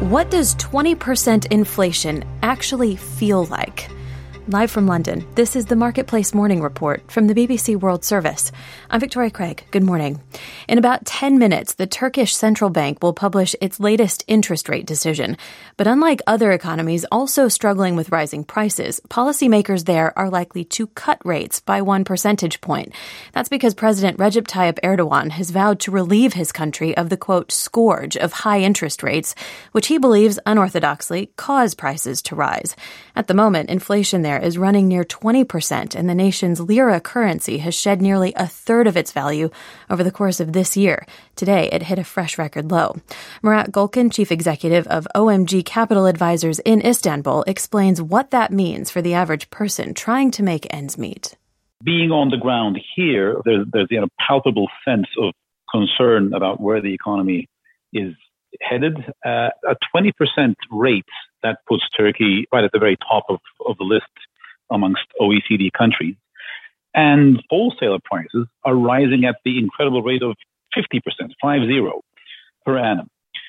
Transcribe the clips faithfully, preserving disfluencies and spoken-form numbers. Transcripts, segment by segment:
What does twenty percent inflation actually feel like? Live from London, this is the Marketplace Morning Report from the B B C World Service. I'm Victoria Craig. Good morning. In about ten minutes, the Turkish central bank will publish its latest interest rate decision. But unlike other economies also struggling with rising prices, policymakers there are likely to cut rates by one percentage point. That's because President Recep Tayyip Erdogan has vowed to relieve his country of the, quote, scourge of high interest rates, which he believes unorthodoxly cause prices to rise. At the moment, inflation there is running near twenty percent, and the nation's lira currency has shed nearly a third of its value over the course of this year. Today, it hit a fresh record low. Murat Gulkin, chief executive of O M G Capital Advisors in Istanbul, explains what that means for the average person trying to make ends meet. Being on the ground here, there's, there's you know, palpable sense of concern about where the economy is headed. Uh, a twenty percent rate, that puts Turkey right at the very top of, of the list amongst O E C D countries. And wholesaler prices are rising at the incredible rate of fifty percent, five zero, per annum.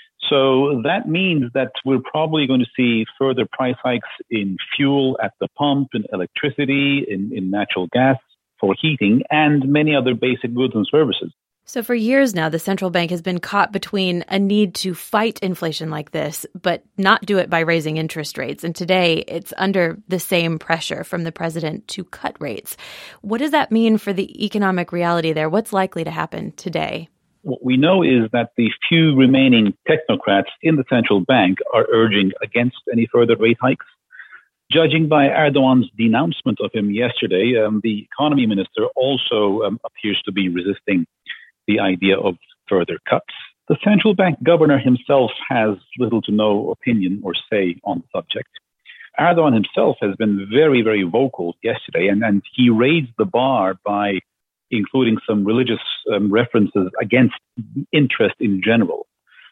So that means that we're probably going to see further price hikes in fuel at the pump, in electricity, in, in natural gas for heating, and many other basic goods and services. So for years now, the central bank has been caught between a need to fight inflation like this, but not do it by raising interest rates. And today, it's under the same pressure from the president to cut rates. What does that mean for the economic reality there? What's likely to happen today? What we know is that the few remaining technocrats in the central bank are urging against any further rate hikes. Judging by Erdogan's denouncement of him yesterday, um, the economy minister also um, appears to be resisting the idea of further cuts. The central bank governor himself has little to no opinion or say on the subject. Erdogan himself has been very, very vocal yesterday, and, and he raised the bar by including some religious um, references against interest in general.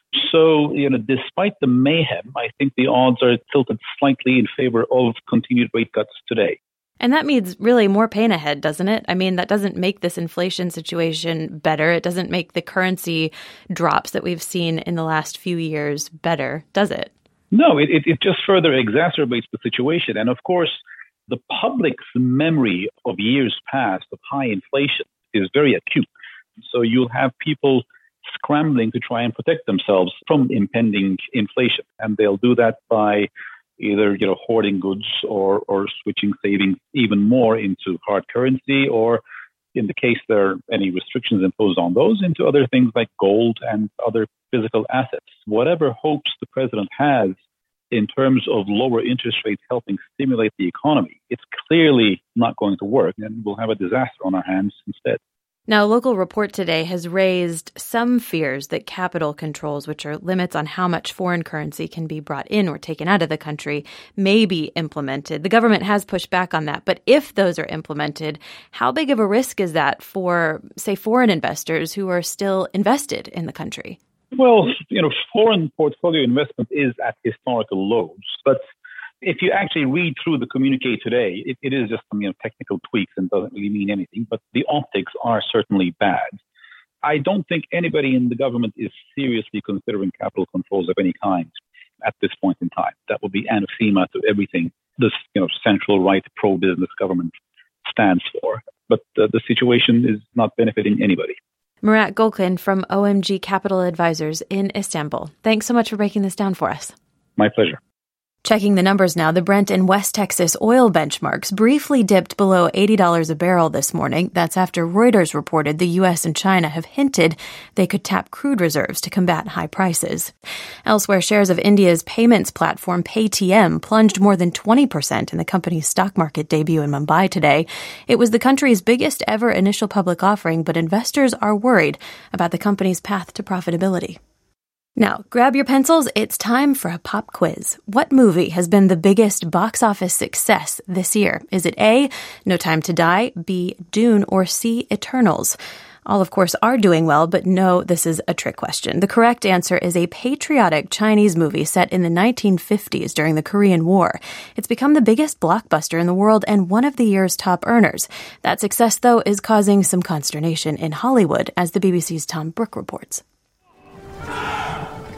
So, you know, despite the mayhem, I think the odds are tilted slightly in favor of continued rate cuts today. And that means really more pain ahead, doesn't it? I mean, that doesn't make this inflation situation better. It doesn't make the currency drops that we've seen in the last few years better, does it? No, it, it, it just further exacerbates the situation. And of course, the public's memory of years past of high inflation is very acute. So you'll have people scrambling to try and protect themselves from impending inflation. And they'll do that by either, you know, hoarding goods or, or switching savings even more into hard currency, or in the case there are any restrictions imposed on those, into other things like gold and other physical assets. Whatever hopes the president has in terms of lower interest rates helping stimulate the economy, it's clearly not going to work, and we'll have a disaster on our hands instead. Now, a local report today has raised some fears that capital controls, which are limits on how much foreign currency can be brought in or taken out of the country, may be implemented. The government has pushed back on that. But if those are implemented, how big of a risk is that for, say, foreign investors who are still invested in the country? Well, you know, foreign portfolio investment is at historical lows. But if you actually read through the communique today, it, it is just some, you know, technical tweaks and doesn't really mean anything. But the optics are certainly bad. I don't think anybody in the government is seriously considering capital controls of any kind at this point in time. That would be anathema to everything this, you know, central right pro-business government stands for. But uh, the situation is not benefiting anybody. Murat Gulkin from O M G Capital Advisors in Istanbul. Thanks so much for breaking this down for us. My pleasure. Checking the numbers now, the Brent and West Texas oil benchmarks briefly dipped below eighty dollars a barrel this morning. That's after Reuters reported the U S and China have hinted they could tap crude reserves to combat high prices. Elsewhere, shares of India's payments platform Paytm plunged more than twenty percent in the company's stock market debut in Mumbai today. It was the country's biggest ever initial public offering, but investors are worried about the company's path to profitability. Now, grab your pencils. It's time for a pop quiz. What movie has been the biggest box office success this year? Is it A, No Time to Die, B, Dune, or C, Eternals? All, of course, are doing well, but no, this is a trick question. The correct answer is a patriotic Chinese movie set in the nineteen fifties during the Korean War. It's become the biggest blockbuster in the world and one of the year's top earners. That success, though, is causing some consternation in Hollywood, as the B B C's Tom Brooke reports.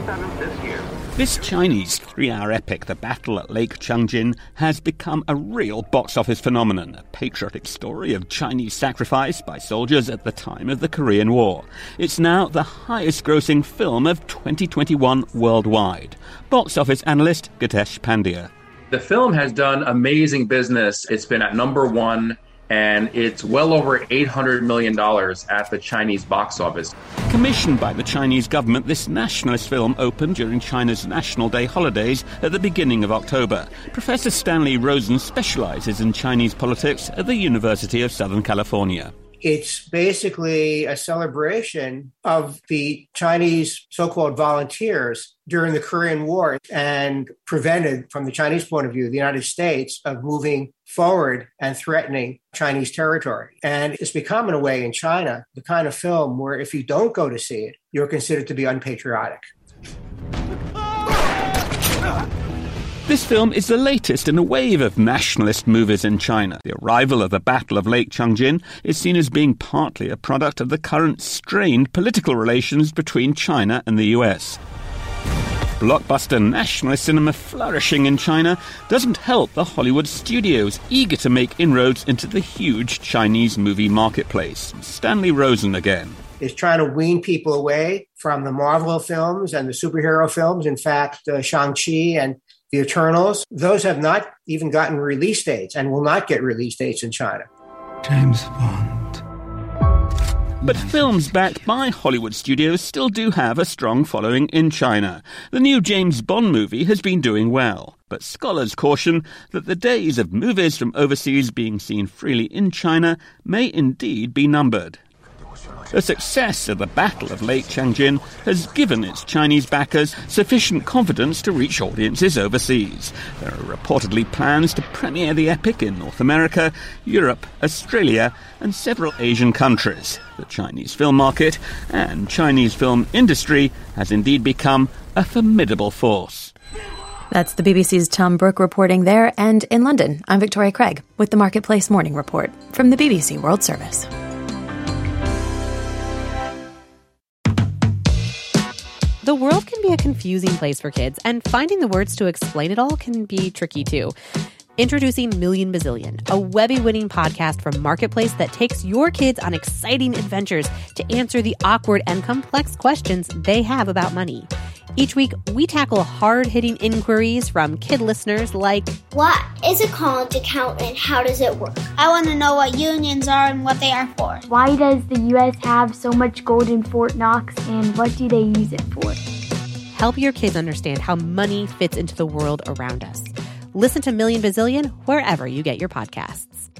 seventh this year. This Chinese three-hour epic, The Battle at Lake Changjin, has become a real box office phenomenon, a patriotic story of Chinese sacrifice by soldiers at the time of the Korean War. It's now the highest-grossing film of twenty twenty-one worldwide. Box office analyst Gitesh Pandya. The film has done amazing business. It's been at number one, and it's well over eight hundred million dollars at the Chinese box office. Commissioned by the Chinese government, this nationalist film opened during China's National Day holidays at the beginning of October. Professor Stanley Rosen specializes in Chinese politics at the University of Southern California. It's basically a celebration of the Chinese so-called volunteers during the Korean War and prevented, from the Chinese point of view, the United States of moving forward and threatening Chinese territory. And it's become, in a way, in China, the kind of film where if you don't go to see it, you're considered to be unpatriotic. This film is the latest in a wave of nationalist movies in China. The arrival of the Battle of Lake Changjin is seen as being partly a product of the current strained political relations between China and the U S. Blockbuster nationalist cinema flourishing in China doesn't help the Hollywood studios, eager to make inroads into the huge Chinese movie marketplace. Stanley Rosen again. Is trying to wean people away from the Marvel films and the superhero films. In fact, uh, Shang-Chi and The Eternals, those have not even gotten release dates and will not get release dates in China. James Bond. But films backed by Hollywood studios still do have a strong following in China. The new James Bond movie has been doing well, but scholars caution that the days of movies from overseas being seen freely in China may indeed be numbered. The success of the Battle of Lake Changjin has given its Chinese backers sufficient confidence to reach audiences overseas. There are reportedly plans to premiere the epic in North America, Europe, Australia, and several Asian countries. The Chinese film market and Chinese film industry has indeed become a formidable force. That's the B B C's Tom Brooke reporting there. And in London, I'm Victoria Craig with the Marketplace Morning Report from the B B C World Service. The world can be a confusing place for kids, and finding the words to explain it all can be tricky too. Introducing Million Bazillion, a Webby-winning podcast from Marketplace that takes your kids on exciting adventures to answer the awkward and complex questions they have about money. Each week, we tackle hard-hitting inquiries from kid listeners like, what is a college account and how does it work? I want to know what unions are and what they are for. Why does the U S have so much gold in Fort Knox and what do they use it for? Help your kids understand how money fits into the world around us. Listen to Million Bazillion wherever you get your podcasts.